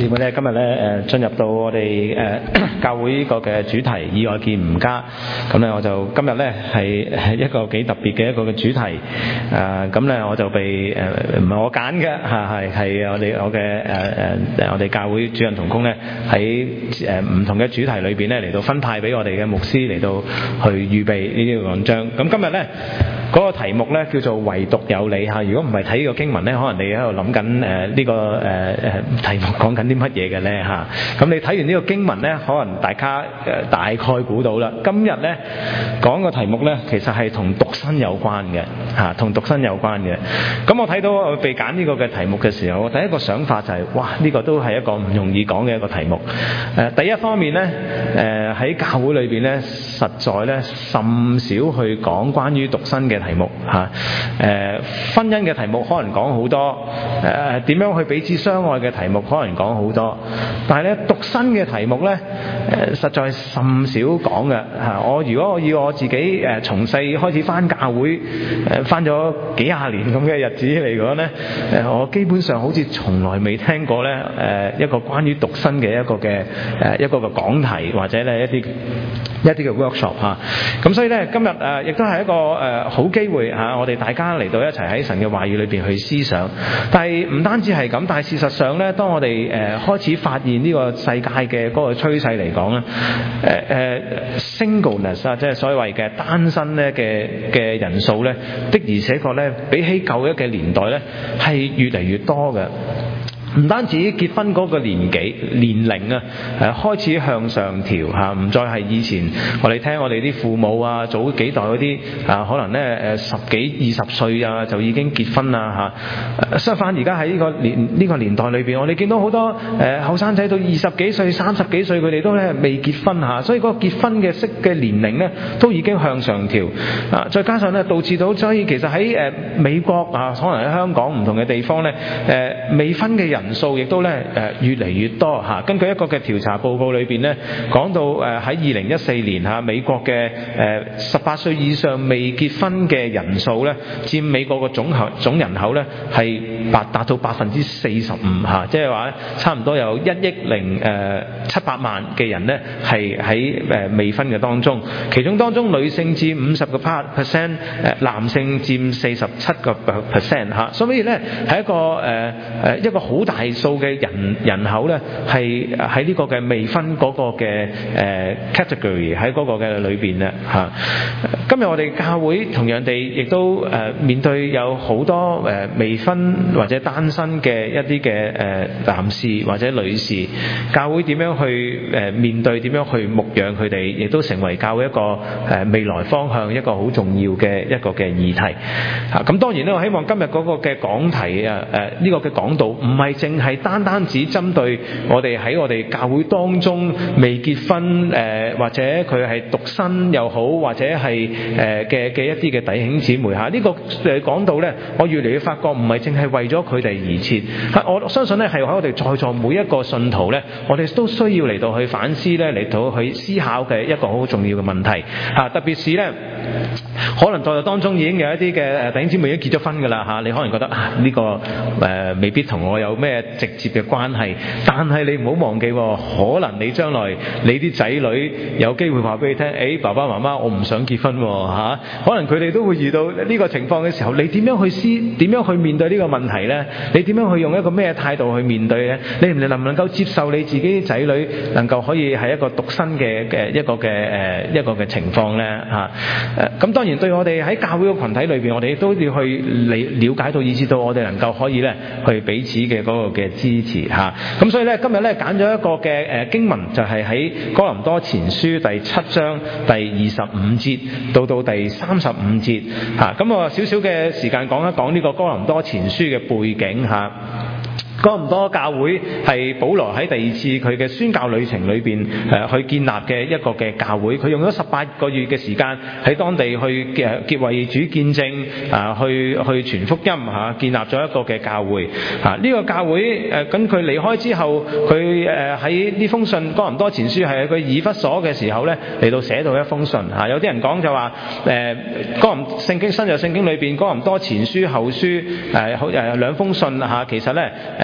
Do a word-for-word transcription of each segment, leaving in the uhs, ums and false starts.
姊妹咧，今日咧誒進入到我哋誒、呃、教會呢個嘅主題以愛見唔加，咁咧我就今日咧係係一個幾特別嘅一個嘅主題，誒咁咧我就被誒唔係我揀嘅嚇，係係我哋我嘅誒誒我哋教會主任同工咧喺誒唔同嘅主題裏邊咧嚟到分派俾我哋嘅牧師嚟到去預備呢啲講章。咁今日咧嗰個題目咧叫做唯獨有你嚇。如果唔係睇呢個經文咧，可能你喺度諗緊誒呢個誒誒、呃、題目講緊啲乜嘢嘅咧嚇。咁你睇完呢個經文咧，可能大家誒、呃、大概估到啦。今日咧講個題目咧，其實係同獨身有關嘅嚇，同獨身有關嘅。咁我睇到我被揀呢個嘅題目嘅時候，我第一個想法就係、是、哇，呢、這個都係一個唔容易講嘅一個題目。誒、呃、第一方面咧，誒、呃、喺教會裏邊咧，實在咧甚少去講關於獨身嘅題目嚇。誒、呃、婚姻嘅題目可能講好多，誒、呃、點樣去彼此相愛嘅題目可能講好多，但係咧獨身嘅題目咧，誒、呃、實在甚少講嘅嚇。我如果我要我自己誒從細開始返教會，誒返咗幾廿年咁嘅日子嚟講咧，誒、呃、我基本上好似從來未聽過咧誒、呃、一個關於獨身嘅一個嘅誒、呃、一個嘅講題或者咧一啲一啲嘅 workshop 嚇。咁所以咧今日誒亦都係一個誒、呃、好機會嚇、啊，我哋大家嚟到一齊喺神嘅話語裏邊去思想。但係唔單止係咁，但係事實上咧，當我哋誒、呃、開始發現呢個世界嘅嗰個趨勢嚟講咧，誒、呃、誒 singleness 啊，即係所謂嘅單身咧嘅嘅人數咧，的而且確咧比起舊一嘅年代咧係越嚟越多嘅。唔單止結婚嗰個年紀年齡啊，誒開始向上調嚇，唔再係以前我哋聽我哋啲父母啊，早幾代嗰啲啊，可能咧誒十幾二十歲啊就已經結婚啦嚇。相反而家喺呢個年呢個年代裏邊，我哋見到好多誒後生仔到二十幾歲、三十幾歲，佢哋都咧未結婚嚇，所以嗰個結婚嘅適嘅年齡咧都已經向上調啊。再加上咧導致到，所以其實喺誒美國啊，可能喺香港唔同嘅地方咧，誒未婚嘅人人數亦都咧誒越嚟越多嚇。根據一個嘅調查報告裏邊咧，講到誒喺二零一四年嚇美國嘅誒十八歲以上未結婚嘅人數咧，佔美國嘅總合總人口咧係達達到百分之四十五嚇，即係話差唔多有一億零誒七百萬嘅人咧係喺誒未婚嘅當中，其中當中女性佔五十個 percent， 誒男性佔四十七個 percent 嚇，所以咧係一個誒誒一個好大數嘅人人口咧，係喺呢個嘅未婚嗰個嘅誒 category 喺嗰個嘅裏邊咧嚇。今日我哋教會同樣地亦都誒面對有好多誒未婚或者單身嘅一啲嘅誒男士或者女士，教會點樣去誒面對，點樣去牧養佢哋，亦都成為教會一個誒未來方向一個好重要嘅一個嘅議題嚇。咁當然咧，我希望今日嗰個嘅講題啊誒呢個嘅講道唔係淨係單單只針對我哋喺我哋教會當中未結婚誒、呃、或者佢係獨身又好，或者係誒嘅嘅一啲嘅弟兄姊妹嚇，呢、這個誒講道咧，我越嚟越發覺唔係淨係為咗佢哋而設，我相信咧係喺我哋在座每一個信徒咧，我哋都需要嚟到去反思咧，嚟到去思考嘅一個好重要嘅問題嚇，特別是咧可能在座當中已經有一啲嘅誒弟兄姊妹已經結咗婚㗎啦嚇，你可能覺得啊呢、這個誒、呃、未必同我有咩直接嘅關係，但係你唔好忘記，可能你將來你啲仔女有機會話俾你聽，誒、哎、爸爸媽媽我唔想結婚喎、啊、可能佢哋都會遇到呢個情況嘅時候，你點樣去思點樣去面對呢個問題呢？你點樣去用一個咩態度去面對呢？你唔能唔能夠接受你自己啲仔女能夠可以係一個獨身嘅嘅一個嘅誒一個嘅情況呢？嚇誒咁當然對我哋喺教會嘅群體裏邊，我哋都要去理了解到，以至到我哋能夠可以咧去彼此嘅嗰個嘅支持嚇。咁所以咧今日咧揀咗一個嘅誒經文，就係喺哥林多前書第七章第二十五節到到第三十五節嚇。咁我少少嘅時間講一講呢個哥林多前書嘅背景嚇。哥林多教會係保羅喺第二次佢嘅宣教旅程裏邊誒去建立嘅一個嘅教會，佢用咗十八個月嘅時間喺當地去誒結為主見證啊，去去傳福音嚇，建立咗一個嘅教會嚇。呢、這個教會誒咁佢離開之後，佢誒喺呢封信哥林多前書係佢以弗所嘅時候咧嚟到寫到一封信嚇。有啲人講就話誒哥林聖經新約聖經裏邊哥林多前書後書誒好誒兩封信嚇，其實咧誒。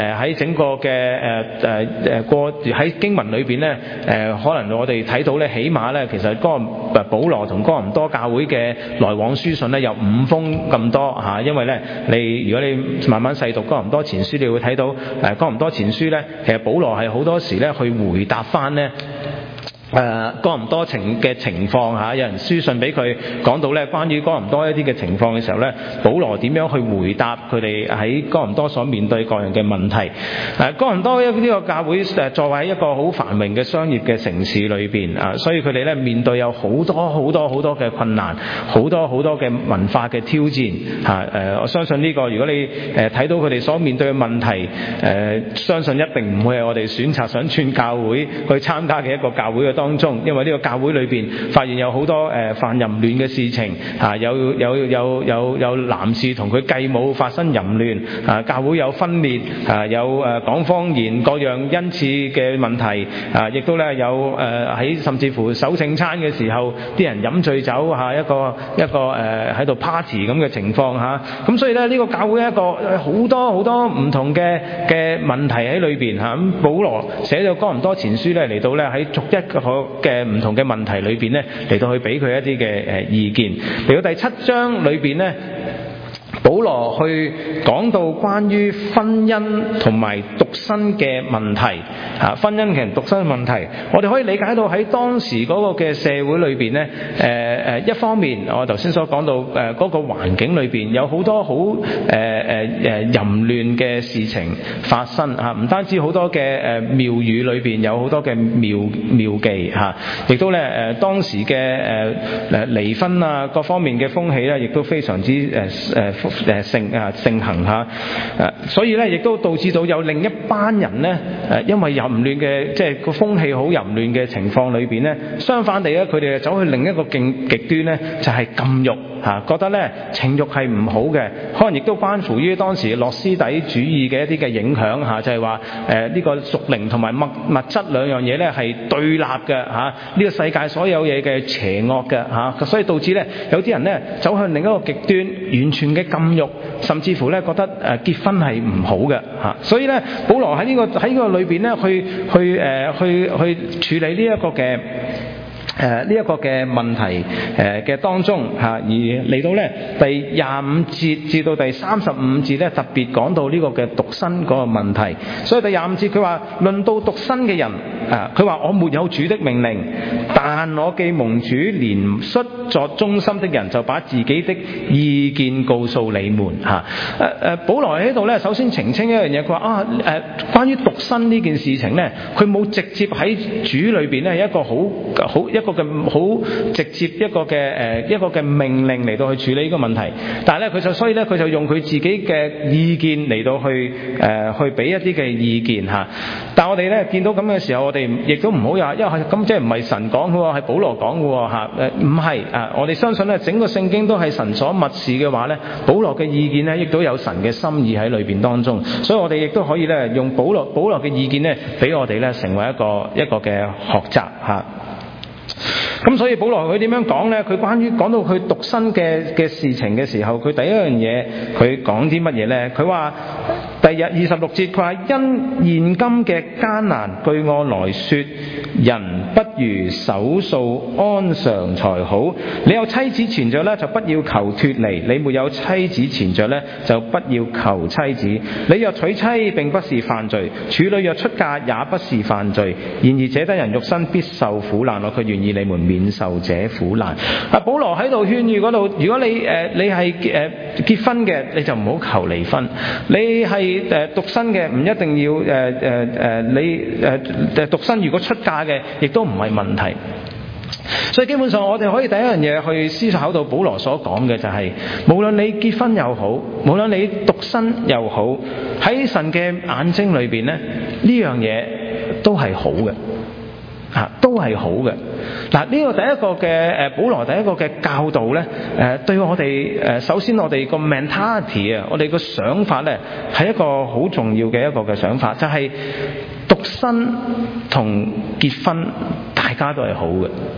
誒喺整個嘅誒誒誒過喺經文裏邊咧誒，可能我哋睇到咧，起碼咧其實哥誒保羅同哥林多教會嘅來往書信咧有五封咁多嚇，因為咧你如果你慢慢細讀哥林多前書，你會睇到誒哥林多前書咧，其實保羅係好多時咧去回答翻咧。誒、呃、哥林多情嘅情況嚇，有人書信俾佢講到咧，關於哥林多一啲嘅情況嘅時候咧，保羅點樣去回答佢哋喺哥林多所面對各樣嘅問題？誒、呃、哥林多呢個教會誒作為一個好繁榮嘅商業嘅城市裏邊啊，所以佢哋咧面對有好多好多好多嘅困難，好多好多嘅文化嘅挑戰嚇。誒、啊呃、我相信呢、這個如果你誒睇、呃、到佢哋所面對嘅問題，誒、呃、相信一定唔會係我哋選擇想轉教會去參加嘅一個教會嘅當中，因為呢個教會裏邊發現有好多誒、呃、犯淫亂嘅事情嚇、啊，有有有有有男士同佢繼母發生淫亂啊，教會有分裂啊，有誒、呃、講方言各樣恩賜嘅問題啊，亦都咧有誒喺、呃、甚至乎守聖餐嘅時候，啲人飲醉酒嚇、啊、一個一個誒喺度 party 咁嘅情況嚇，咁、啊、所以咧呢、這個教會一個好多好多唔同嘅嘅問題喺裏邊嚇，咁、啊、保羅寫咗哥林多前書咧嚟到咧喺逐一個嘅唔同嘅問題裏邊咧，嚟到去俾佢一啲嘅誒意見。嚟到第七章裏邊咧，保羅去講到關於婚姻同埋獨身嘅問題嚇，婚姻同獨身嘅問題，我哋可以理解到喺當時嗰個嘅社會裏邊咧，誒、呃、誒一方面我頭先所講到誒嗰、呃那個環境裏邊有好多好誒誒誒淫亂嘅事情發生嚇，唔、啊、單止好多嘅誒廟宇裏邊有好多嘅廟廟妓嚇，亦、啊、都咧誒、呃、當時嘅誒誒離婚啊各方面嘅風氣咧，亦都非常之誒誒。呃誒盛啊盛行嚇，誒所以咧亦都導致到有另一班人咧誒，因為淫亂嘅即係個風氣好淫亂嘅情況裏邊咧，相反地咧佢哋走去另一個極極端咧，就係禁慾嚇，覺得咧情慾係唔好嘅，可能亦都關乎於當時諾斯底主義嘅一啲嘅影響嚇，就係話誒呢個屬靈同埋物物質兩樣嘢咧係對立嘅嚇，呢個世界所有嘢嘅邪惡嘅嚇，所以導致咧有啲人咧走向另一個極端，完全嘅禁慾，甚至乎咧覺得誒結婚係唔好嘅嚇，所以咧保羅喺呢個喺呢個裏邊咧去去誒去去處理呢一個嘅誒呢一個嘅問題誒嘅當中嚇，而嚟到咧第廿五節至到第三十五節咧特別講到呢個嘅獨身嗰個問題，所以第廿五節佢話論到獨身嘅人啊，佢話我沒有主的命令，但我既蒙主憐恤作忠心的人，就把自己的意見告訴你們嚇。誒誒，保羅喺度咧，首先澄清一樣嘢，佢話啊誒、呃，關於獨身呢件事情咧，佢冇直接喺主裏邊咧一個好好一個嘅好直接一個嘅誒、呃、一個嘅命令嚟到去處理呢個問題，但係咧佢就所以咧佢就用佢自己嘅意見嚟到去誒、呃、去俾一啲嘅意見嚇。但係我哋咧見到咁嘅時候，我哋亦都唔好話，因為咁即係唔係神講嘅喎，係保羅講嘅喎嚇。誒唔係啊，我哋相信咧整個聖經都係神所默示嘅話咧，保羅嘅意見咧亦都有神嘅心意喺裏邊當中，所以我哋亦都可以咧用保羅保羅嘅意見咧，俾我哋咧成為一個一個嘅學習嚇。咁所以保羅佢點樣講呢？佢關於講到佢獨身嘅嘅事情嘅時候，佢第一樣嘢佢講啲乜嘢呢？佢話第日二十六節，佢話因現今嘅艱難，據我來說，人不如守素安常才好。你有妻子纏着呢，就不要求脫離；你沒有妻子纏着呢，就不要求妻子。你若娶妻並不是犯罪，處女若出嫁也不是犯罪。然而這等人肉身必受苦難，我卻願意你們免受這苦難。啊，保羅喺度勸喻嗰度，如果你誒、呃、你係誒、呃、結婚嘅，你就唔好求離婚；你係誒獨身嘅，唔一定要誒誒誒你誒誒獨身，如果出嫁嘅，亦都唔係問題。所以基本上我哋可以第一樣嘢去思考到保羅所講嘅就係、是，無論你結婚又好，無論你獨身又好，喺神嘅眼睛裏邊咧，呢樣嘢都係好嘅。啊，都係好嘅。嗱、啊，呢、這個第一個嘅誒，保羅第一個嘅教導咧，誒、呃，對我哋誒、呃，首先我哋個 mentality 啊，我哋個想法咧，係一個好重要嘅一個嘅想法，就係、是、獨身同結婚大家都係好嘅，唔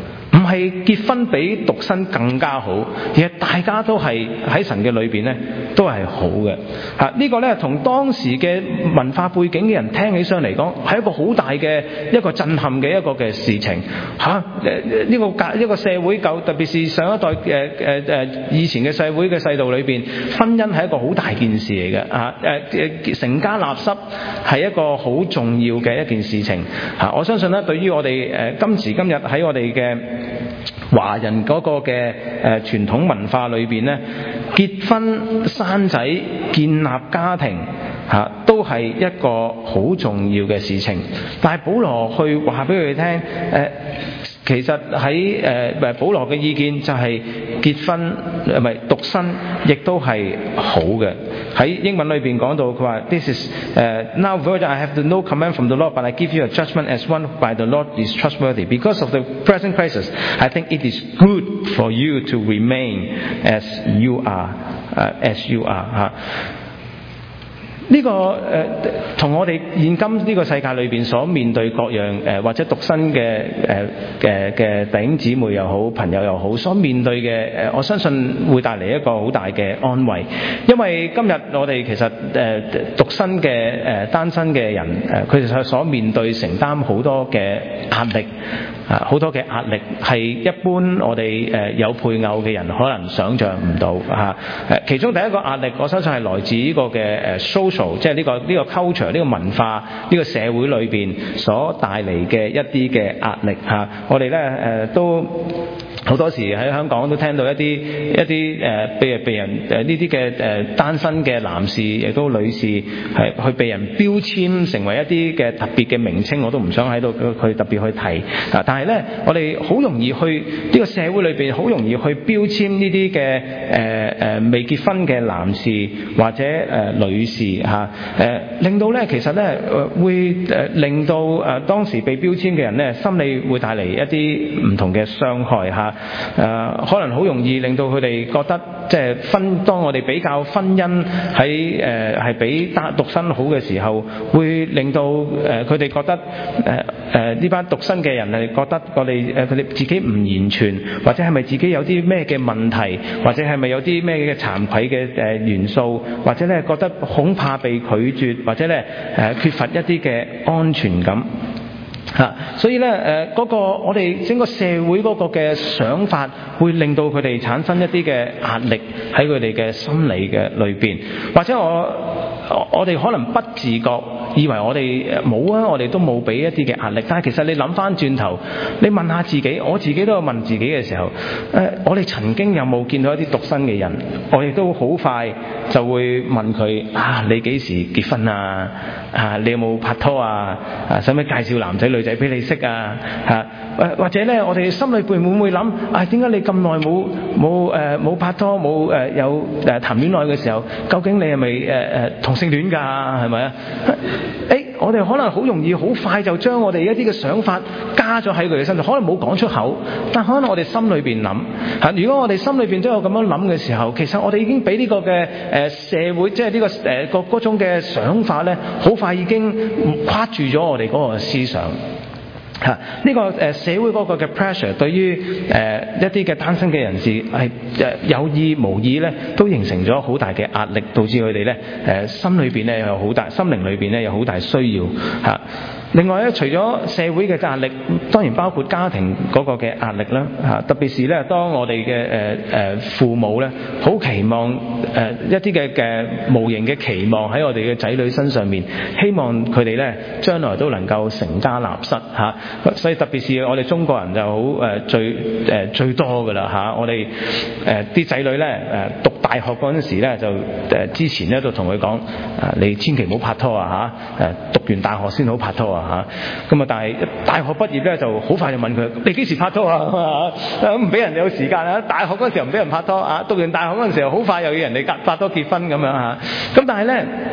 係結婚比獨身更加好，而係大家都係喺神嘅裏邊咧都係好嘅。嚇、啊這個、呢個咧同當時嘅文化背景嘅人聽起上嚟講，係一個好大嘅一個震撼嘅一個嘅事情。嚇、啊、呢、呃這個一個社會舊，特別是上一代誒誒誒以前嘅社會嘅世道裏邊，婚姻係一個好大件事嚟嘅。啊誒誒成家立室係一個好重要嘅一件事情。嚇、啊、我相信咧，對於我哋誒、呃、今時今日喺我哋嘅華人嗰個嘅誒傳統文化裏邊咧，結婚生仔建立家庭嚇、啊、都係一個好重要嘅事情。但係保羅去話俾佢哋聽誒。呃其實喺誒誒保羅嘅意見就係結婚唔係獨身，亦都係好嘅。喺英文裏邊講到佢話 This is、uh, now virgin I have no command from the Lord, but I give you a judgment as one by the Lord is trustworthy. Because of the present crisis, I think it is good for you to remain as you are,、uh, as you are 嚇、uh.呢、這個誒同、呃、我哋現今呢個世界裏邊所面對各樣誒、呃、或者獨身嘅誒嘅嘅弟兄姊妹又好朋友又好所面對嘅誒、呃，我相信會帶嚟一個好大嘅安慰，因為今日我哋其實誒、呃、獨身嘅誒、呃、單身嘅人誒，佢哋所面對承擔好多嘅壓力啊，好多嘅壓力係一般我哋誒、呃、有配偶嘅人可能想像唔到嚇誒。其中第一個壓力，我相信係來自呢個嘅誒 social。即係呢個呢個 culture 呢個文化呢個社會裏邊所帶嚟嘅一啲嘅壓力嚇，我哋咧誒都好多時喺香港都聽到一啲一啲誒被被人誒呢啲嘅誒單身嘅男士亦都女士係去被人標籤成為一啲嘅特別嘅名稱，我都唔想喺度去特別去提啊。但係咧，我哋好容易去呢個社會裏邊好容易去標籤呢啲嘅誒誒未結婚嘅男士或者誒、呃、女士。嚇誒，令到咧其實咧誒會誒令到誒當時被標籤嘅人咧心理會帶嚟一啲唔同嘅傷害嚇誒，可能好容易令到佢哋覺得即係婚當我哋比較婚姻喺誒係比單獨身好嘅時候，會令到誒佢哋覺得誒誒呢班獨身嘅人係覺得我哋誒佢哋自己唔完全，或者係咪自己有啲咩嘅問題，或者係咪有啲咩嘅慚愧嘅誒元素，或者咧覺得恐怕被拒絕，或者咧誒、呃、缺乏一啲嘅安全感嚇、啊，所以咧誒嗰個我哋整個社會嗰個嘅想法，會令到佢哋產生一啲嘅壓力喺佢哋嘅心理嘅裏邊，或者我我哋可能不自覺以為我哋冇啊，我哋都冇俾一啲嘅壓力，但係其實你諗翻轉頭，你問下自己，我自己都有問自己嘅時候，誒、呃、我哋曾經有冇見到一啲獨身嘅人，我亦都好快就會問佢啊，你幾時結婚啊？啊，你有冇拍拖啊？啊，使唔使介紹男仔女仔俾你識啊？嚇、啊，或者咧，我哋心裏邊會唔會諗啊？點解你咁耐冇冇誒冇拍拖冇誒、呃、有誒、呃、談戀愛嘅時候，究竟你係咪誒誒同性戀㗎？係咪啊？誒，我哋可能好容易好快就將我哋一啲嘅想法加咗喺佢哋身上，可能冇講出口，但可能我哋心裏邊諗嚇。如果我哋心裏邊都有咁樣諗嘅時候，其實我哋已經俾呢個嘅誒社會，即係呢個誒個嗰種嘅想法咧，好快已經跨住咗我哋嗰個思想。嚇！呢、這個誒、呃、社會嗰個嘅 pressure 對於誒、呃、一啲嘅單身嘅人士係誒有意無意咧，都形成咗好大嘅壓力，導致佢哋咧誒心裏邊咧有好大，心靈裏邊咧有好大需要嚇。啊另外咧，除咗社會嘅壓力，當然包括家庭嗰個嘅壓力啦嚇。特別是咧，當我哋嘅誒誒父母咧，好期望誒、呃、一啲嘅嘅無形嘅期望喺我哋嘅仔女身上面，希望佢哋咧將來都能夠成家立室嚇。所以特別是我哋中國人就好誒最誒、呃、最多㗎啦嚇。我哋誒啲仔女咧誒讀大學嗰陣時咧，就誒、呃、之前咧就同佢講啊，你千祈唔好拍拖啊嚇誒，讀完大學先好拍拖啊。嚇咁啊！但係大學畢業咧，就好快就問佢：你幾時拍拖啊？咁唔俾人有時間啊！大學嗰陣時候唔俾人拍拖啊，讀完大學嗰陣時候好快又要人哋拍拖結婚咁樣嚇。咁但係咧，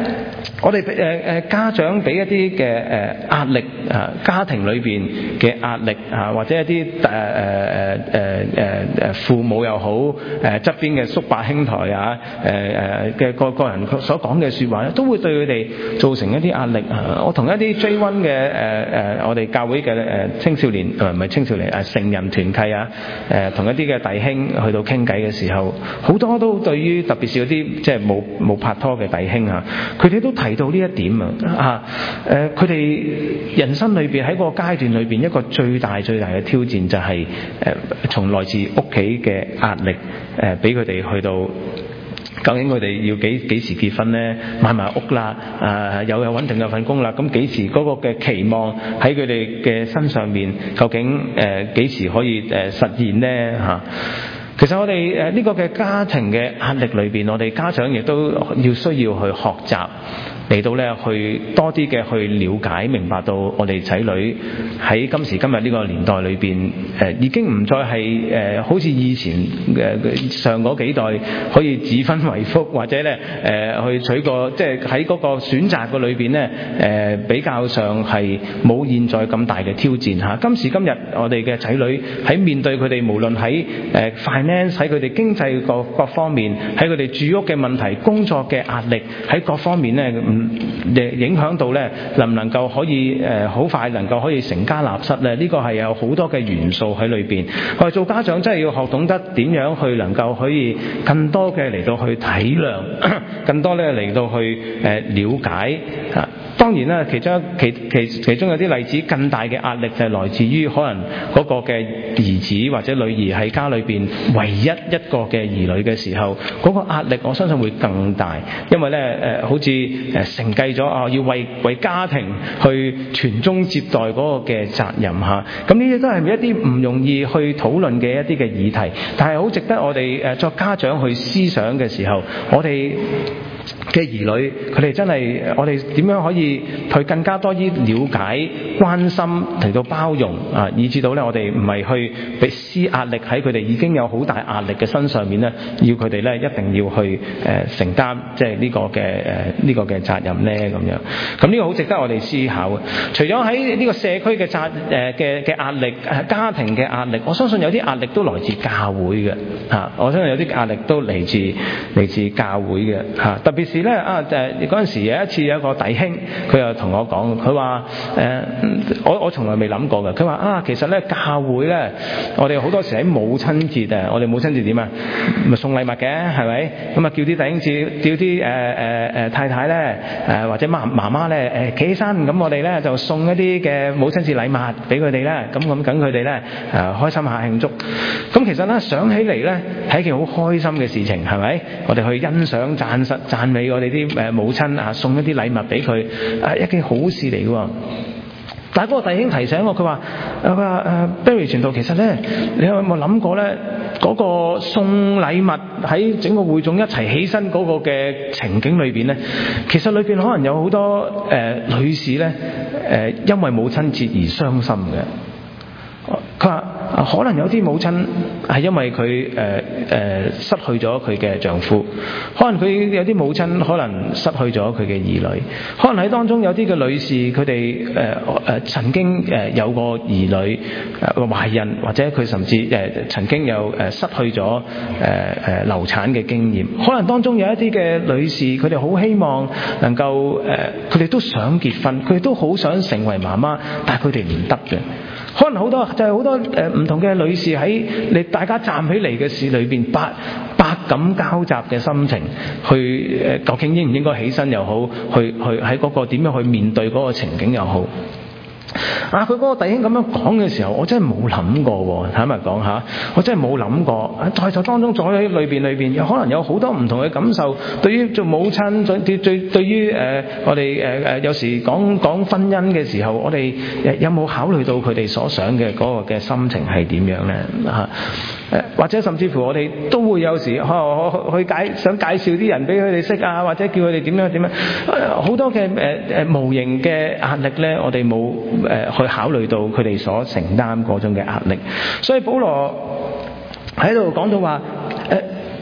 我哋誒誒家長俾一啲嘅誒壓力啊，家庭裏邊嘅壓力啊，或者一啲誒誒誒誒誒誒父母又好，誒側邊嘅叔伯兄台啊，誒誒嘅個個人所講嘅説話咧，都會對佢哋造成一啲壓力啊。我同一啲 J 一 嘅誒誒我哋教會嘅誒青少年誒唔係青少年誒成人團契啊，誒同一啲嘅弟兄去到傾偈嘅時候，好多都對於特別是嗰啲即係冇冇拍拖嘅弟兄啊，佢哋都提到呢一點啊，啊誒佢哋人生裏邊喺個階段裏邊一個最大最大嘅挑戰就係、是、誒、呃、從來自屋企嘅壓力誒俾佢哋去到究竟佢哋要幾幾時結婚咧，買埋屋啦，啊有有穩定嘅份工啦，咁幾時嗰個嘅期望喺佢哋嘅身上面究竟誒幾、呃、時可以誒、呃、實現咧嚇？其實我哋誒呢個嘅家庭嘅壓力裏邊，我哋家長亦都要需要去學習嚟到咧去多啲嘅去了解明白到我哋仔女喺今時今日呢個年代裏邊誒已經唔再係誒、呃、好似以前誒、呃、上嗰幾代可以指分為福，或者咧誒、呃、去取個即係喺嗰個選擇嘅裏邊咧誒比較上係冇現在咁大嘅挑戰嚇。今時今日我哋嘅仔女喺面對佢哋無論喺誒 finance 喺佢哋經濟各各方面，喺佢哋住屋嘅問題、工作嘅壓力喺各方面咧。影響到咧，能唔能夠可以誒好、呃、快能夠可以成家立室咧？呢、這個係有好多嘅元素喺裏邊。我哋做家長真係要學懂得點樣去能夠可以更多嘅嚟到去體諒，更多咧嚟到去誒、呃、了解啊。當然啦，其中其其其中有啲例子更大嘅壓力就係來自於可能嗰個嘅兒子或者女兒喺家裏邊唯一一個嘅兒女嘅時候，嗰、那個壓力我相信會更大，因為咧誒、呃、好似誒承繼咗啊要為為家庭去傳宗接代嗰個嘅責任嚇，咁呢啲都係一啲唔容易去討論嘅一啲嘅議題，但係好值得我哋誒作家長去思想嘅時候，我哋嘅兒女佢哋真係我哋點樣可以去更加多啲了解、關心嚟到包容啊，以至到咧我哋唔係去俾施壓力喺佢哋已經有好大壓力嘅身上面咧，要佢哋咧一定要去誒、呃、承擔即係呢個嘅誒呢個嘅責任咧咁樣。咁呢個好值得我哋思考嘅。除咗喺呢個社區嘅責誒嘅嘅壓力、誒家庭嘅壓力，我相信有啲壓力都來自教會嘅嚇、啊。我相信有啲壓力都嚟自嚟自教會嘅嚇。啊特別是咧啊誒嗰陣時有一次有一個弟兄，佢又同我講，佢話誒我我從來未諗過嘅。佢話啊其實咧教會咧，我哋好多時喺母親節啊，我哋母親節點啊，咪送禮物嘅係咪？咁啊叫啲弟兄姊叫啲誒誒誒太太咧誒、呃、或者媽媽媽咧誒企起身，咁我哋咧就送一啲嘅母親節禮物俾佢哋咧，咁咁等佢哋咧誒開心下慶祝。咁其實咧想起嚟咧係一件好開心嘅事情，係咪？我哋去欣賞讚實讚美我哋啲誒母親啊，送一啲禮物俾佢，啊一件好事嚟嘅喎。但係嗰個弟兄提醒我，佢話佢話誒 Barry 傳道，其實咧你有冇諗過咧嗰個送禮物喺整個會眾一齊起身嗰個嘅情景裏邊咧，其實裏邊可能有好多誒、呃、女士咧誒、呃、因為母親節而傷心嘅。佢話可能有啲母親係因為佢誒誒失去咗佢嘅丈夫，可能佢有啲母親可能失去咗佢嘅兒女，可能喺當中有啲嘅女士佢哋誒誒曾經誒有個兒女誒懷孕，或者佢甚至誒曾經有誒失去咗誒誒流產嘅經驗，可能當中有一啲嘅女士佢哋好希望能夠誒佢哋都想結婚，佢哋都好想成為媽媽，但係佢哋唔得嘅。可能好多就係、是、好多誒唔、呃、同嘅女士喺你大家站起嚟嘅事裏邊，百百感交集嘅心情，去誒、呃、究竟應唔應該起身又好，去去喺嗰個點樣去面對嗰個情景又好。啊！佢嗰個弟兄咁樣講嘅時候，我真係冇諗過喎。坦白講下，我真係冇諗過。在座當中，在喺裏邊裏邊，有可能有好多唔同嘅感受。對於做母親，對對對於誒、呃、我哋誒誒有時講講婚姻嘅時候，我哋有冇考慮到佢哋所想嘅嗰個嘅心情係點樣咧？嚇誒，或者甚至乎我哋都會有時可去介想介紹啲人俾佢哋識啊，或者叫佢哋點樣點樣。好、呃、多嘅誒誒無形嘅壓力咧，我哋冇。誒去考慮到佢哋所承擔嗰種嘅壓力，所以保羅喺度講到話誒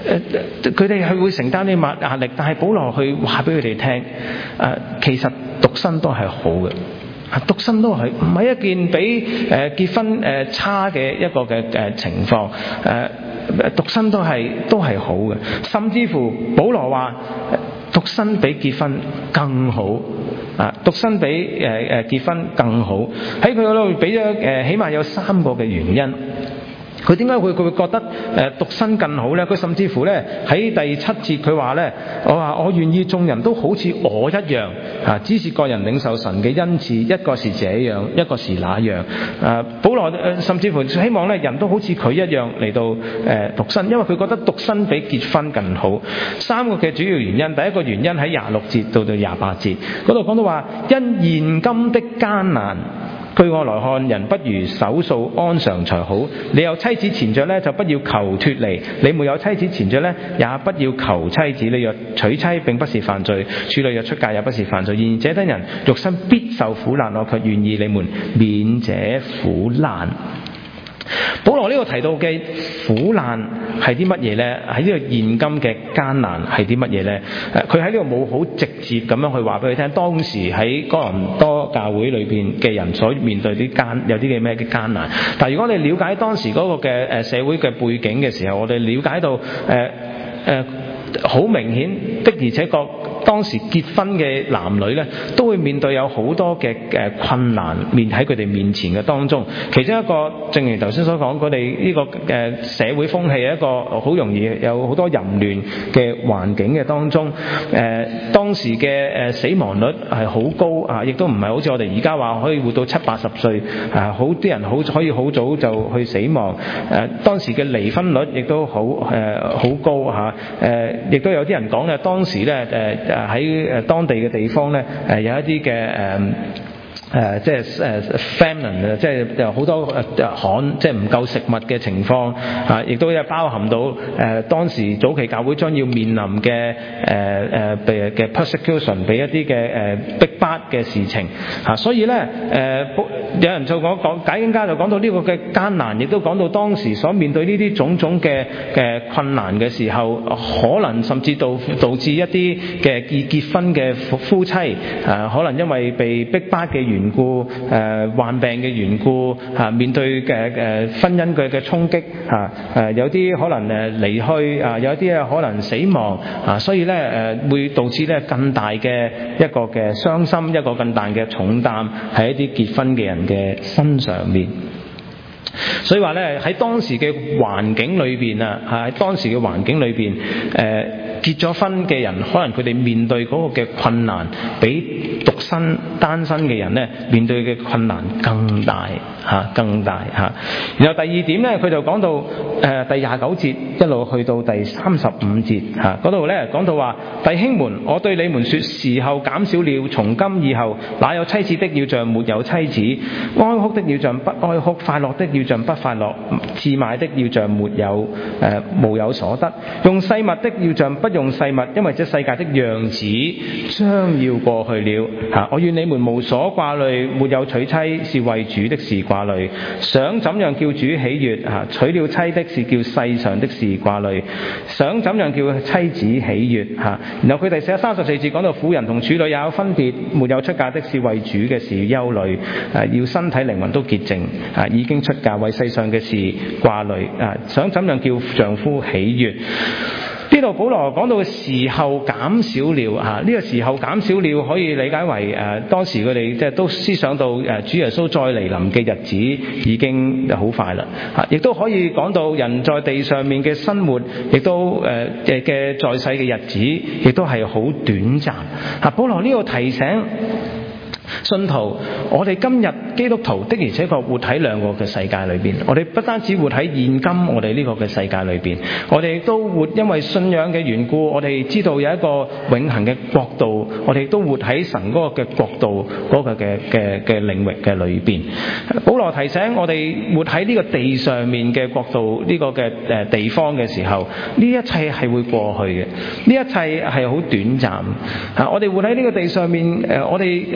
誒佢哋係會承擔啲壓力，但係保羅去話俾佢哋聽，誒、呃、其實獨身都係好嘅。獨身都係唔係一件比誒結婚誒差嘅一個嘅誒情況，誒獨身都係都係好嘅，甚至乎保羅話獨身比結婚更好啊！獨身比誒誒結婚更好，喺佢嗰度俾咗誒起碼有三個嘅原因。佢點解會佢會覺得誒獨身更好呢？佢甚至乎呢喺第七節佢話呢，我話我願意眾人都好似我一樣啊，只是個人領受神嘅恩賜，一個是這樣，一個是那樣。啊，保羅誒甚至乎希望呢人都好似佢一樣嚟到誒獨身，因為佢覺得獨身比結婚更好。三個嘅主要原因，第一個原因喺廿六節到到廿八節嗰度講到話，因現今的艱難。據我來看，人不如守素安常才好。你有妻子纏着呢，就不要求脫離；你沒有妻子纏着呢，也不要求妻子。你若娶妻並不是犯罪，處女若出嫁也不是犯罪。然而這等人肉身必受苦難，我卻願意你們免這苦難。保羅呢個提到嘅苦難係啲乜嘢呢？喺呢個現今嘅艱難係啲乜嘢呢？佢喺呢度冇好直接咁樣去話俾佢聽，當時喺哥林多教會裏邊嘅人所面對啲艱有啲嘅咩嘅艱難。但係如果你了解當時嗰個嘅誒社會嘅背景嘅時候，我哋了解到誒誒好明顯的，而且確當時結婚嘅男女咧，都會面對有好多嘅誒困難面喺佢哋面前嘅當中。其中一個，正如頭先所講，佢哋呢個誒社會風氣係一個好容易有好多淫亂嘅環境嘅當中。誒、呃、當時嘅誒死亡率係好高啊，亦都唔係好似我哋而家話可以活到七八十歲啊，好啲人好可以好早就去死亡。誒、呃、當時嘅離婚率亦都好誒好高嚇。誒亦都有啲人講咧，當時咧誒。誒喺誒當地嘅地方咧，誒有一啲嘅誒誒即係誒 famine 啊，即係有好多誒旱，即係唔夠食物嘅情況啊，亦都有包含到誒、呃、當時早期教會將要面臨嘅誒誒被嘅 persecution， 俾一啲嘅誒逼迫嘅事情啊，所以咧誒、呃、有人就講講解經家就講到呢個嘅艱難，亦都講到當時所面對呢啲種種嘅嘅困難嘅時候，可能甚至導導致一啲嘅結結婚嘅夫妻啊，可能因為被逼迫嘅緣故，誒、呃、患病嘅緣故嚇、啊，面對嘅誒、呃、婚姻嘅嘅衝擊嚇，誒、啊、有啲可能誒離去啊，有啲啊可能死亡啊，所以咧誒、呃、會導致咧更大嘅一個嘅傷心，一個更大嘅重擔喺一啲結婚嘅人嘅身上面。所以話咧喺當時嘅環境裏邊啊，喺當時嘅環境裏邊，誒、呃、結咗婚嘅人，可能佢哋面對嗰個嘅困難，比獨身單身嘅人咧面對嘅困難更大嚇、啊，更大嚇、啊。然後第二點咧，佢就講到誒、呃、第廿九節一路去到第三十五節嚇嗰度咧，講到話弟兄們，我對你們說，時候減少了，從今以後，那有妻子的要像沒有妻子，哀哭的要像不哀哭，快樂的要像不快樂，置買的要像沒有誒無有所得，用世物的要像不用世物，因為這世界的樣子將要過去了。嚇、啊！我願你們無所掛慮，沒有娶妻是為主的事掛慮，想怎樣叫主喜悅？嚇、啊！娶了妻的是叫世上的事掛慮，想怎樣叫妻子喜悅？嚇、啊！然後佢第四三十四節講到婦人同處女也有分別，沒有出嫁的是為主嘅事憂慮，誒、啊、要身體靈魂都潔淨，啊已經出嫁為世上嘅事掛慮，啊想怎樣叫丈夫喜悅？呢度保羅講到時候減少了嚇，呢、這個時候減少了可以理解為誒、呃、當時佢哋即係都思想到誒、呃、主耶穌再嚟臨嘅日子已經好快啦嚇，亦、啊、都可以講到人在地上面嘅生活，亦都誒嘅嘅在世嘅日子，亦都係好短暫嚇、啊。保羅呢度提醒信徒，我哋今日基督徒的而且確活喺兩個嘅世界裏邊。我哋不單止活喺現今我哋呢個嘅世界裏邊，我哋亦都活因為信仰嘅緣故，我哋知道有一個永恆嘅國度，我哋都活喺神嗰個嘅國度嗰個嘅嘅嘅領域嘅裏邊。保羅提醒我哋活喺呢個地上面嘅國度呢個嘅誒地方嘅時候，呢一切係會過去嘅，呢一切係好短暫。啊，我哋活喺呢個地上面誒，我哋誒作為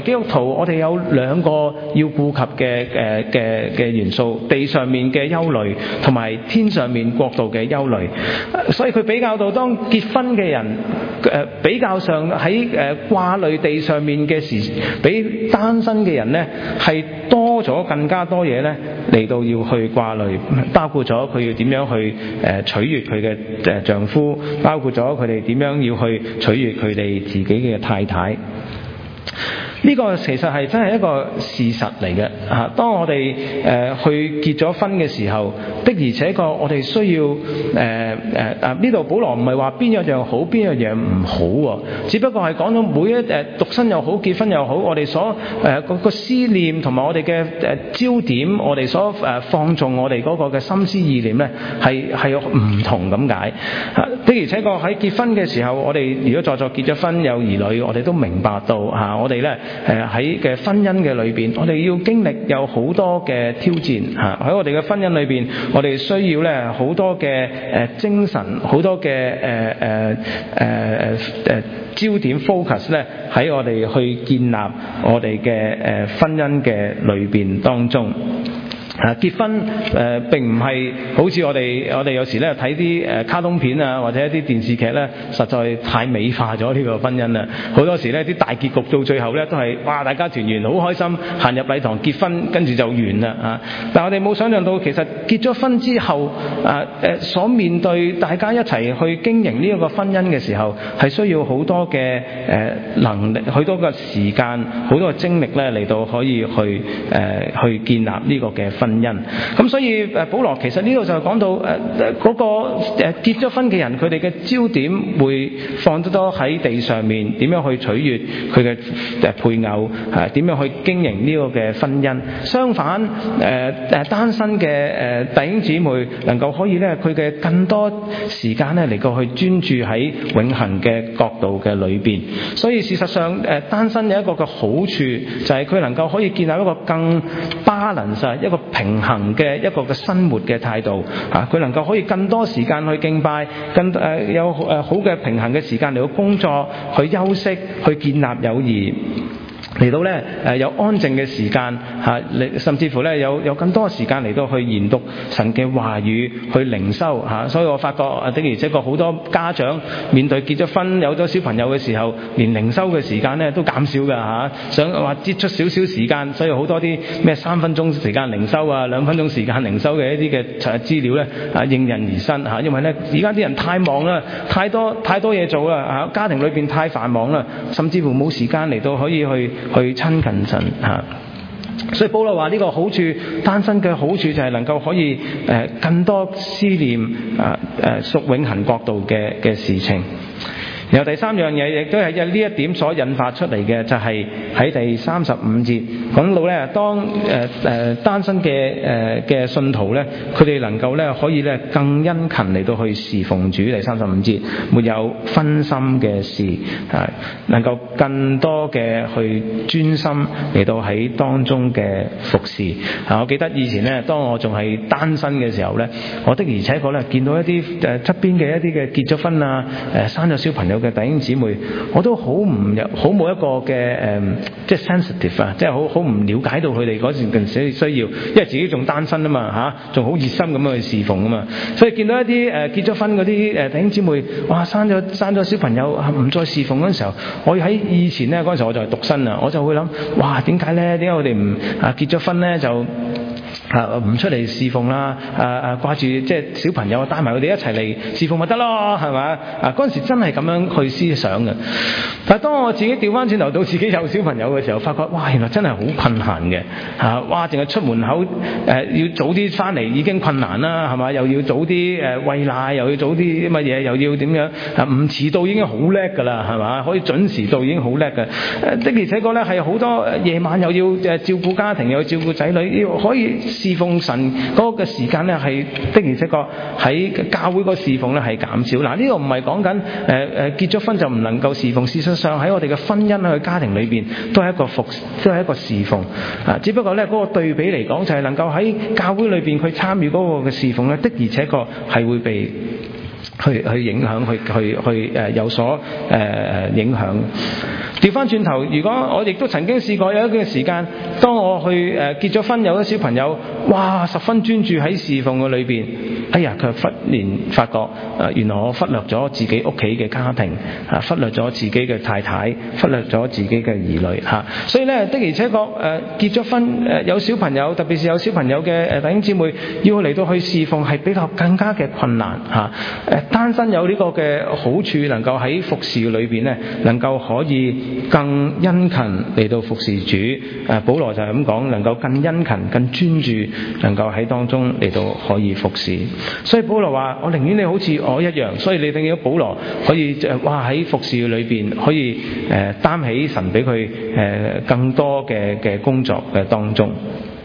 基督徒，我哋有兩個要顧及嘅誒嘅嘅元素，地上面嘅憂慮同埋天上面國度嘅憂慮。所以佢比較到當結婚嘅人誒、呃、比較上喺誒掛慮地上面嘅事，比單身嘅人呢係多咗更加多嘢呢嚟到要去掛慮，包括咗佢要點樣去誒、呃、取悅佢嘅誒丈夫，包括咗佢哋點樣要去取悅佢哋自己嘅太太。呢個其實係真係一個事實嚟嘅嚇。當我哋誒、呃、去結咗婚嘅時候，的而且確我哋需要誒誒啊呢度保羅唔係話邊一樣好邊一樣唔好喎，只不過係講到每一誒獨身又好結婚又好，我哋所誒個個思念同埋我哋嘅誒焦點，我哋所誒放縱我哋嗰個嘅心思意念咧，係係有唔同咁解嚇。的而且確喺結婚嘅時候，我哋如果在座結咗婚有兒女，我哋都明白到嚇，我哋咧。誒喺嘅婚姻嘅裏邊，我哋要經歷有好多嘅挑戰嚇。喺我哋嘅婚姻裏邊，我哋需要咧好多嘅誒、呃、精神，好多嘅誒誒誒誒誒焦點 focus 咧喺我哋去建立我哋嘅誒婚姻嘅裏邊當中。啊，結婚誒、呃、並唔係好似我哋我哋有時咧睇啲誒卡通片啊，或者一啲電視劇咧，實在太美化咗呢個婚姻啦。好多時咧啲大結局到最後咧都係哇大家團圓好開心，行入禮堂結婚，跟住就完啦啊！但係我哋冇想象到，其實結咗婚之後啊誒所面對大家一齊去經營呢一個婚姻嘅時候，係需要好多嘅誒、呃、能力，好多嘅時間，好多嘅精力咧嚟到可以去誒、呃、去建立呢個嘅婚姻。咁所以誒保羅其實呢度就講到誒嗰、呃嗰個誒結咗婚嘅人，佢哋嘅焦點會放得多喺地上面，點樣去取悅佢嘅誒配偶，誒點樣去經營呢個嘅婚姻。相反誒誒、呃、單身嘅誒、呃、弟兄姊妹能夠可以咧佢嘅更多時間咧嚟到去專注喺永恆嘅國度嘅裏邊。所以事實上誒、呃、單身有一個嘅好處就係佢能夠可以建立一個更 balance 一個平衡嘅一個嘅生活嘅態度啊，佢能夠可以更多時間去敬拜，更誒、呃、有誒、呃、好嘅平衡嘅時間嚟到工作，去休息，去建立友誼。嚟到咧誒有安靜嘅時間嚇，你甚至乎咧有有更多時間嚟到去研讀神嘅話語，去靈修嚇。所以我發覺啊，的而且確好多家長面對結咗婚有咗小朋友嘅時候，連靈修嘅時間咧都減少㗎嚇。想話擠出少少時間，所以好多啲咩三分鐘時間靈修啊，兩分鐘時間靈修嘅一啲嘅資料咧啊應運而生嚇。因為咧而家啲人太忙啦，太多太多嘢做啦嚇，家庭裏邊太繁忙啦，甚至乎冇時間嚟到可以去。去親近神嚇，所以保羅話呢個好處，單身嘅好處就係能夠可以誒、呃、更多思念啊誒屬永恆國度嘅嘅事情。然後第三樣嘢亦都係呢一點所引發出嚟嘅，就係喺第三十五節講到咧，當誒誒、呃、單身嘅誒嘅信徒咧，佢哋能夠咧可以咧更殷勤嚟到去侍奉主。第三十五節沒有分心嘅事，係能夠更多嘅去專心嚟到喺當中嘅服侍。啊，我記得以前咧，當我仲係單身嘅時候咧，我的而且確咧見到一啲誒側邊嘅一啲嘅結咗婚啊誒、呃、生咗小朋友嘅弟兄姊妹，我都好唔好冇一個嘅誒、呃，即係 sensitive 啊，即係好好唔了解到佢哋嗰陣時需要，因為自己仲單身啊嘛嚇，仲好熱心咁樣去侍奉啊嘛，所以見到一啲誒、呃、結咗婚嗰啲誒弟兄姊妹，哇生咗生咗小朋友唔再侍奉嗰陣時候，我喺以前咧嗰陣時候我就係獨身啊，我就會諗，哇點解咧？點解我哋唔啊結咗婚咧就？啊唔出嚟侍奉啦，啊啊掛住即係小朋友帶埋佢哋一齊嚟侍奉咪得咯，係咪啊？嗰陣時真係咁樣去思想嘅。但係當我自己調翻轉頭到自己有小朋友嘅時候，發覺哇原來真係好困難嘅嚇！哇淨係出門口誒、呃、要早啲翻嚟已經困難啦，係嘛？又要早啲誒餵奶，又要早啲乜嘢，又要點樣啊？唔遲到已經好叻㗎啦，係嘛？可以準時到已經好叻嘅。的而且確咧係好多夜晚又要誒照顧家庭，又要照顧仔女，要可以侍奉神嗰個嘅時間咧，係的而且確喺教會個侍奉咧係減少。嗱，呢個唔係講緊誒誒結咗婚就唔能夠侍奉，事實上喺我哋嘅婚姻喺家庭裏邊都係一個服，都係一個侍奉啊。只不過咧嗰個對比嚟講，就係能夠喺教會裏邊去參與嗰個嘅侍奉咧，的而且確係會被去去影響，去去去誒有所誒誒影響。 調翻轉頭，如果我亦都曾經試過有一段時間，當我去誒、呃、結咗婚有咗小朋友，哇十分專注喺侍奉嘅裏邊，哎呀佢忽然發覺誒、呃、原來我忽略咗自己屋企嘅家庭，啊忽略咗自己嘅太太，忽略咗自己嘅兒女嚇、啊，所以咧的而且確誒、呃、結咗婚誒、呃、有小朋友，特別是有小朋友嘅誒弟兄姊妹要嚟到去侍奉係比較更加嘅困難嚇。誒、啊呃、單身有呢個嘅好處，能夠喺服侍裏邊咧，能夠可以更殷勤嚟到服侍主。誒、呃、保羅就係咁講，能夠更殷勤、更專注，能夠喺當中嚟到可以服侍。所以保羅話：我寧願你好似我一樣。所以你見到保羅可以誒，哇喺服侍裏邊可以誒、呃、擔起神俾佢誒更多嘅嘅工作嘅當中。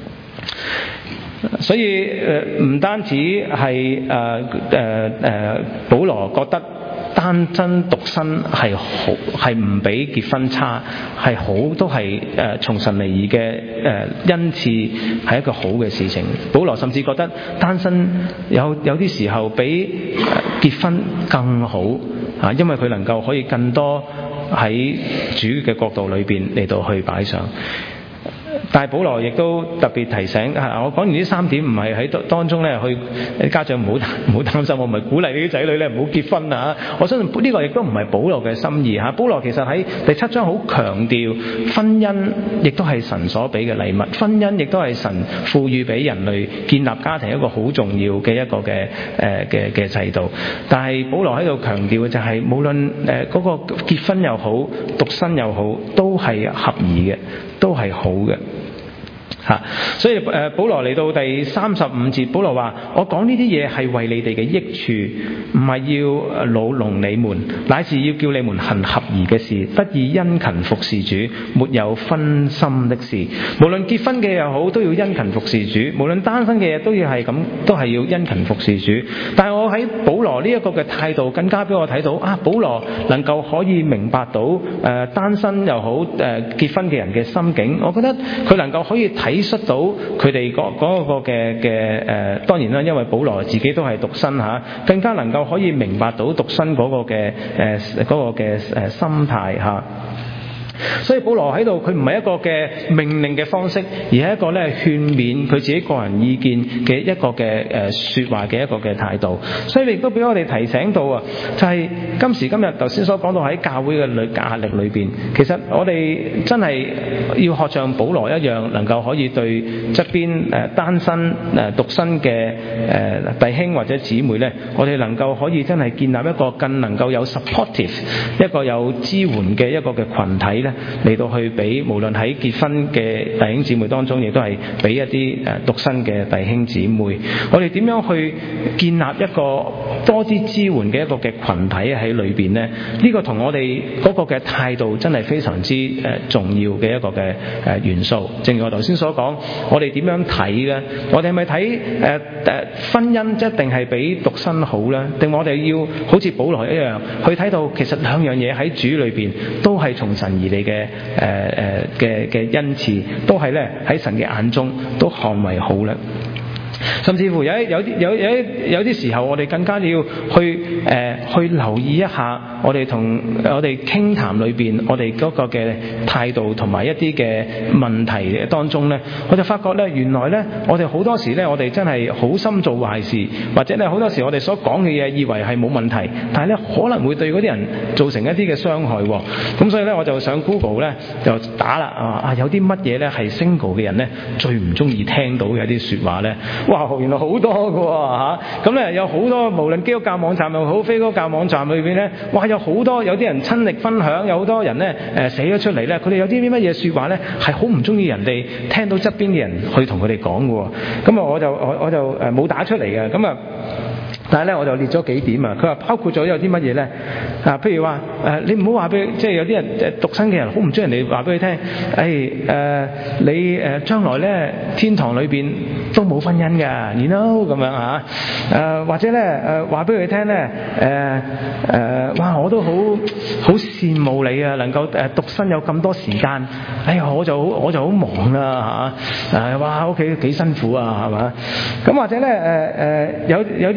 所以誒唔、呃、單止係誒誒誒保羅覺得單身獨身係好係唔比結婚差，係好都係誒從神嚟而嘅誒恩賜係一個好嘅事情。保羅甚至覺得單身有有啲時候比結婚更好啊，因為佢能夠可以更多喺主嘅角度裏邊嚟到去擺上。但係保羅亦都特別提醒，我講完呢三點唔係喺當中咧去家長唔好唔好擔心，我唔係鼓勵你啲仔女咧唔好結婚啊！我相信呢個亦都唔係保羅嘅心意嚇。保羅其實喺第七章好強調婚姻亦都係神所俾嘅禮物，婚姻亦都係神賦予俾人類建立家庭一個好重要嘅一個嘅誒嘅嘅制度。但係保羅喺度強調嘅就係、是、無論誒嗰、呃那個結婚又好，獨身又好，都係合宜嘅，都係好嘅。嚇，所以誒，保羅嚟到第三十五節，保羅話：我講呢啲嘢係為你哋嘅益處，唔係要誒勞弄你們，乃是要叫你們行合宜嘅事，得以殷勤服侍主，沒有分心的事。無論結婚嘅又好，都要殷勤服侍主；無論單身嘅嘢都要係咁，都係要殷勤服侍主。但係我喺保羅呢一個嘅態度，更加俾我睇到啊！保羅能夠可以明白到誒、呃、單身又好誒、呃、結婚嘅人嘅心境，我覺得佢能夠可以睇。體恤到佢哋嗰嗰個嘅嘅誒，當然啦，因為保羅自己都係獨身嚇，更加能夠可以明白到獨身嗰個嘅誒嗰個嘅誒心態嚇。所以保羅喺度，佢唔係一個嘅命令嘅方式，而係一個咧勸勉佢自己個人意見嘅一個嘅誒說話嘅一個嘅態度。所以亦都俾我哋提醒到啊，就係、是、今時今日頭先所講到喺教會嘅裏壓力裏邊，其實我哋真係要學像保羅一樣，能夠可以對側邊誒單身誒獨身嘅誒弟兄或者姊妹咧，我哋能夠可以真係建立一個更能夠有 supportive 一個有支援嘅一個嘅群體咧。嚟到去俾無論喺結婚嘅弟兄姊妹當中，亦都係俾一啲誒獨身嘅弟兄姊妹，我哋點樣去建立一個多啲支援嘅一個嘅群體喺裏邊呢？呢、這個同我哋嗰個嘅態度真係非常之誒重要嘅一個嘅誒元素。正如我頭先所講，我哋點樣睇呢？我哋係咪睇誒誒婚姻一定係比獨身好呢？定我哋要好似保羅一樣去睇到其實兩樣嘢喺主裏邊都係從神而嚟嘅誒誒嘅嘅恩賜，都係咧喺神嘅眼中都看為好咧。甚至乎有有啲有有有啲時候，我哋更加要去誒、呃、去留意一下我哋同我哋傾談裏邊我哋嗰個嘅態度同埋一啲嘅問題當中咧，我就發覺咧，原來咧我哋好多時咧，我哋真係好心做壞事，或者咧好多時我哋所講嘅嘢以為係冇問題，但係咧可能會對嗰啲人造成一啲嘅傷害。咁所以咧，我就上 Google 咧就打啦啊，有啲乜嘢咧係 single 嘅人咧最唔中意聽到嘅一啲說話咧。哇！原來好多㗎喎嚇，咁咧有好多無論基督教網站又好，非基督教網站裏邊咧，哇有好多有啲人親歷分享，有好多人咧誒寫咗出嚟咧，佢哋有啲啲乜嘢説話咧係好唔中意人哋聽到側邊嘅人去同佢哋講㗎喎，咁啊我就我我就誒冇打出嚟嘅，咁啊。但係咧，我就列咗幾點啊。佢話包括咗有啲乜嘢咧？啊，譬如話誒、呃，你唔好話俾，即係有啲人誒獨身嘅人好唔中意人哋話俾佢聽，誒、哎、誒、呃、你誒、呃、將來咧天堂裏邊都冇婚姻㗎，你 know 咁樣嚇。誒、呃、或者咧誒話俾佢聽咧誒誒，哇我都好好羨慕你啊，能夠誒獨身有咁多時間。哎呀，我就好我就好忙啦嚇。誒、啊、哇屋企幾辛苦啊係嘛？咁或者咧誒誒有有啲有啲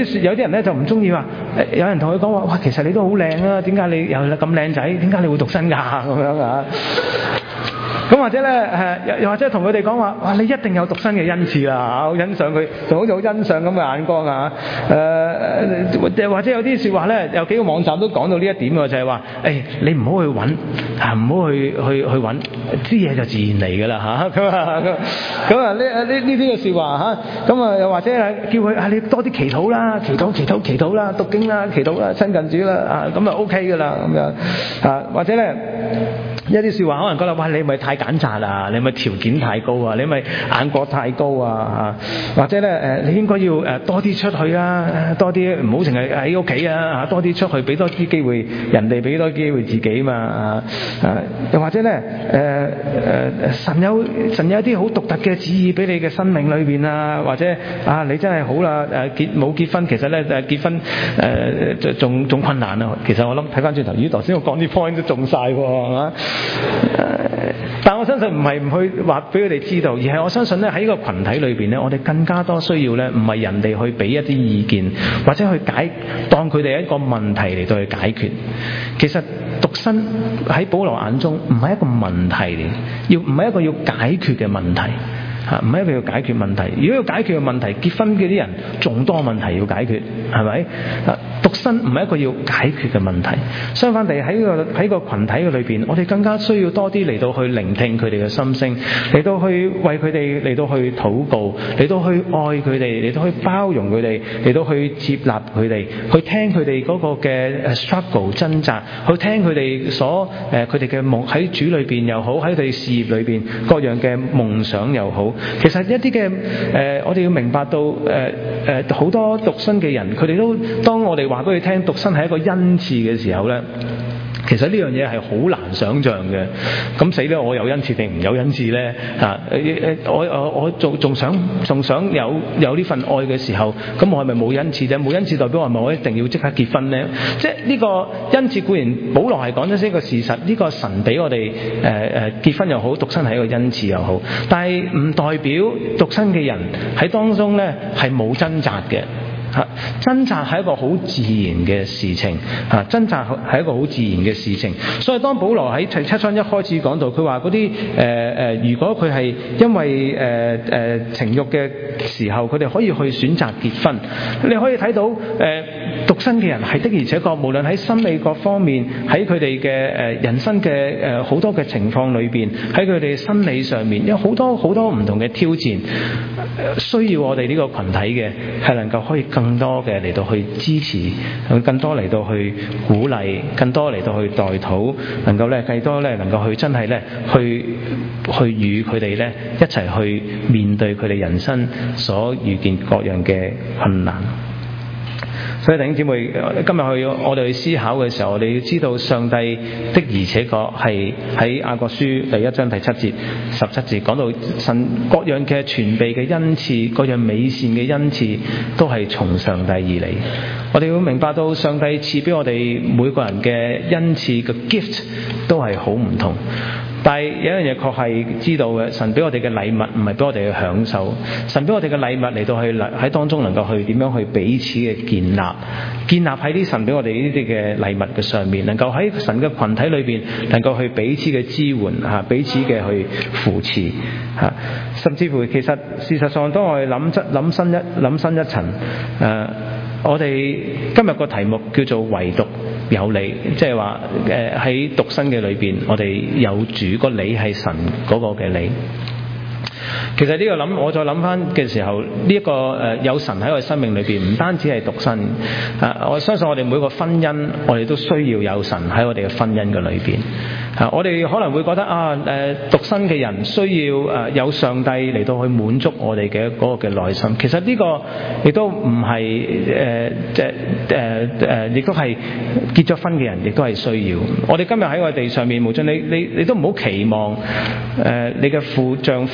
啲有啲人咧就唔中意話，有人同佢講話，哇，其實你都好靚啊，點解你又咁靚仔？點解你會獨身㗎？咁樣啊？咁或者咧誒，又又或者同佢哋講話，哇！你一定有獨身嘅恩賜啦嚇，好欣賞佢，仲好似好欣賞咁嘅眼光啊！誒、呃、或者有啲説話咧，有幾個網站都講到呢一點喎，就係話誒，你唔好去揾嚇，唔好去去去揾，啲嘢就自然嚟㗎啦嚇。咁啊咁啊呢呢呢啲嘅説話嚇，咁啊又或者係叫佢啊，你多啲祈禱啦，祈禱祈禱祈禱啦，讀經啦，祈禱啦，親近主啦啊，咁啊 OK 㗎啦咁樣啊，或者咧。一啲説話可能覺得哇，你咪太揀擇啊，你咪條件太高啊，你咪眼角太高啊，或者咧誒，你應該要誒多啲出去啊，多啲唔好淨係喺屋企啊，多啲出去，俾多啲機會人哋，俾多啲機會自己嘛啊啊！又或者咧誒誒神有神有一啲好獨特嘅旨意俾你嘅生命裏邊啊，或者啊你真係好啦誒結冇結婚，其實咧誒結婚誒仲仲困難啊！其實我諗睇翻轉頭，咦頭先我講啲 point 都中晒喎，係嘛？但我相信唔係唔去話俾佢哋知道，而係我相信咧喺呢個群體裏邊咧，我哋更加多需要咧，唔係人哋去俾一啲意見，或者去解當佢哋一個問題嚟到去解決。其實獨身喺保羅眼中唔係一個問題嚟，要唔係一個要解決嘅問題嚇，唔係一個要解決問題。如果要解決嘅問題，結婚嘅啲人仲多問題要解決，係咪？獨身唔係一個要解決嘅問題，相反地喺個喺個羣體嘅裏邊，我哋更加需要多啲嚟到去聆聽佢哋嘅心聲，嚟到去為佢哋嚟到去禱告，嚟到去愛佢哋，嚟到去包容佢哋，嚟到去接納佢哋，去聽佢哋嗰個嘅 struggle 掙扎，去聽佢哋所誒佢哋嘅夢喺主裏邊又好，喺佢哋事業裏邊各樣嘅夢想又好。其實一啲嘅誒，我哋要明白到誒誒好多獨身嘅人，佢哋都當我哋話俾佢聽獨身係一個恩賜嘅時候咧，其實呢樣嘢係好難想像嘅。咁死咧，我有恩賜定唔有恩賜咧？啊誒誒，我我我仲仲想仲想有有呢份愛嘅時候，咁我係咪冇恩賜啫？冇恩賜代表係咪我一定要即刻結婚咧？即係呢個恩賜固然，保羅係講咗一個事實，呢、這個神俾我哋誒誒結婚又好，獨身係一個恩賜又好，但係唔代表獨身嘅人喺當中咧係冇掙扎嘅。嚇，掙扎係一個好自然嘅事情，嚇，掙扎係一個好自然嘅事情。所以當保羅喺第七章一開始講到，佢話嗰啲誒誒，如果佢係因為誒誒、呃呃、情慾嘅時候，佢哋可以去選擇結婚。你可以睇到誒、呃、獨身嘅人係的而且確，無論喺心理各方面，喺佢哋嘅誒人生嘅誒好多嘅情況裏邊，喺佢哋心理上面有好多好多唔同嘅挑戰，需要我哋呢個群體嘅係能夠可以更多嘅嚟到去支持，更多嚟到去鼓勵，更多嚟到去代禱，能夠咧更多咧能夠去真係咧去去與佢哋咧一齊去面對佢哋人生所遇見各樣嘅困難。所以弟兄姊妹，今日去我哋去思考嘅時候，我哋要知道上帝的而且確係喺雅各書第一章第七節十七節講到神各樣嘅全備嘅恩賜，各樣美善嘅恩賜都係從上帝而嚟。我哋要明白到上帝賜俾我哋每個人嘅恩賜嘅 gift 都係好唔同。但係有一樣嘢確係知道嘅，神俾我哋嘅禮物唔係俾我哋去享受，神俾我哋嘅禮物嚟到去喺當中能夠去點樣去彼此嘅建立，建立喺啲神俾我哋呢啲嘅禮物嘅上面，能夠喺神嘅群體裏邊能夠去彼此嘅支援嚇，彼此嘅去扶持嚇，甚至乎其實事實上當我哋諗諗深一諗深一層誒、呃，我哋今日個題目叫做唯獨有你，即係話誒喺獨身嘅裏邊，我哋有主個你係神嗰個嘅你。其實呢個諗，我再諗翻嘅時候，呢、這、一個誒、呃、有神喺我哋生命裏邊，唔單止係獨身啊！我相信我哋每個婚姻，我哋都需要有神喺我哋嘅婚姻嘅裏邊啊！我哋可能會覺得啊誒、呃、獨身嘅人需要誒、呃、有上帝嚟到去滿足我哋嘅嗰個嘅內心。其實呢個亦都唔係誒即係誒誒，亦都係結咗婚嘅人亦都係需要。我哋今日喺我哋地上面，無論你你你都唔好期望誒、呃、你嘅父丈夫你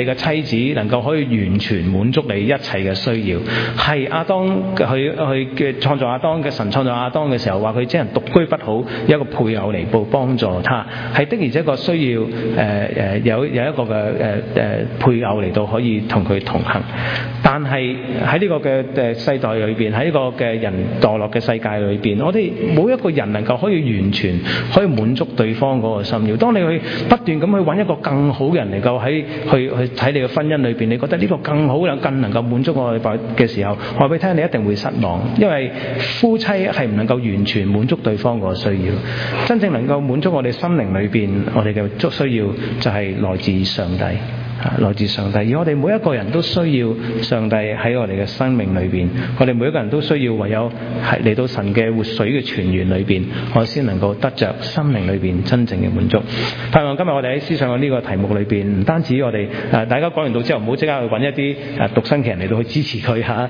嘅妻子能夠可以完全滿足你一切嘅需要。係亞當去去嘅創造亞當嘅神創造亞當嘅時候，話佢只人獨居不好，有一個配偶嚟報幫助他，係的而且確需要誒誒、呃、有有一個嘅誒誒配偶嚟到可以同佢同行。但係喺呢個嘅誒世代裏邊，喺呢個嘅人墮落嘅世界裏邊，我哋冇一個人能夠可以完全可以滿足對方嗰個心要。當你去不斷咁去揾一個更好嘅人嚟夠喺去去睇你嘅婚姻裏邊，你覺得呢個更好嘅更能夠滿足我哋嘅時候，我話俾你聽，你一定會失望，因為夫妻係唔能夠完全滿足對方嗰個需要。真正能夠滿足我哋心靈裏邊我哋嘅足需要，就係來自上帝。來自上帝，而我哋每一個人都需要上帝喺我哋嘅生命裏邊，我哋每一個人都需要唯有係嚟到神嘅活水嘅泉源裏邊，我先能夠得着心靈裏邊真正嘅滿足。盼望今日我哋喺思想嘅呢個題目裏邊，唔單止我哋誒大家講完道之後唔好即刻去揾一啲誒獨身嘅人嚟到去支持佢嚇，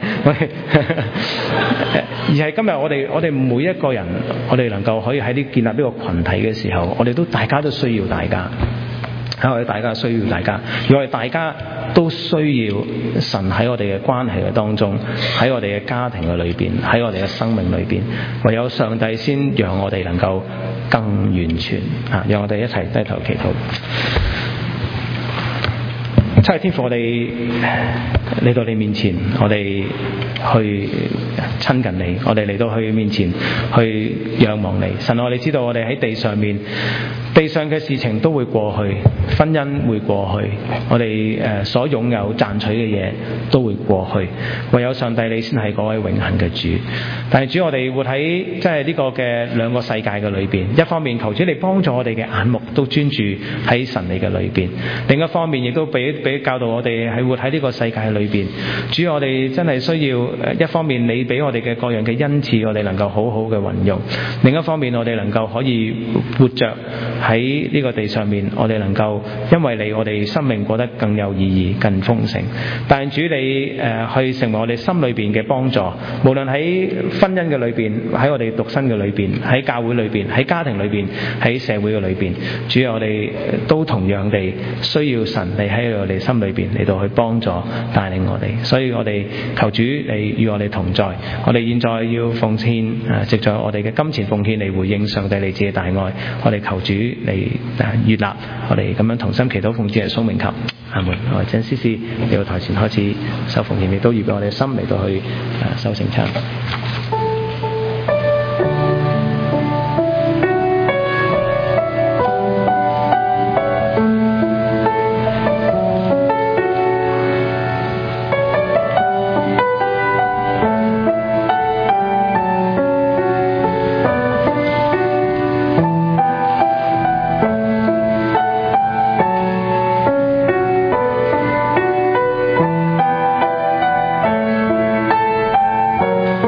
而係今日我哋我哋每一個人，我哋能夠可以喺呢建立呢個群體嘅時候，我哋都大家都需要大家。喺我哋大家需要大家，而我哋大家都需要神喺我哋嘅關係嘅當中，喺我哋嘅家庭嘅裏邊，喺我哋嘅生命裏邊，唯有上帝先讓我哋能夠更完全啊！讓我哋一齊低頭祈禱。七日天父，我哋嚟到你面前，我哋去親近你，我哋嚟到去面前去仰望你。神，我哋知道我哋喺地上面，地上嘅事情都會過去，婚姻會過去，我哋誒所擁有賺取嘅嘢都會過去，唯有上帝你先係嗰位永恆嘅主。但係主，我哋活喺即係呢個嘅兩個世界嘅裏邊，一方面求主你幫助我哋嘅眼目都專注喺神你嘅裏邊，另一方面亦都俾俾教導我哋係活喺呢個世界裏邊。主，我哋真係需要一方面你俾我哋嘅各樣嘅恩賜，我哋能夠好好嘅運用；另一方面我哋能夠可以活着喺呢個地上面，我哋能夠因為你，我哋生命過得更有意義、更豐盛。但係主你誒、呃、去成為我哋心裏邊嘅幫助，無論喺婚姻嘅裏邊，喺我哋獨身嘅裏邊，喺教會裏邊，喺家庭裏邊，喺社會嘅裏邊，主我哋都同樣地需要神你喺我哋心裏邊嚟到去幫助帶領我哋。所以我哋求主你與我哋同在。我哋現在要奉獻誒，藉著我哋嘅金錢奉獻嚟回應上帝你自己大愛。我哋求主嚟誒悅納我哋咁樣同心祈禱奉主耶穌名求，阿門。我哋請司事嚟到台前開始收奉獻，亦都預備我哋嘅心嚟到去誒收聖餐。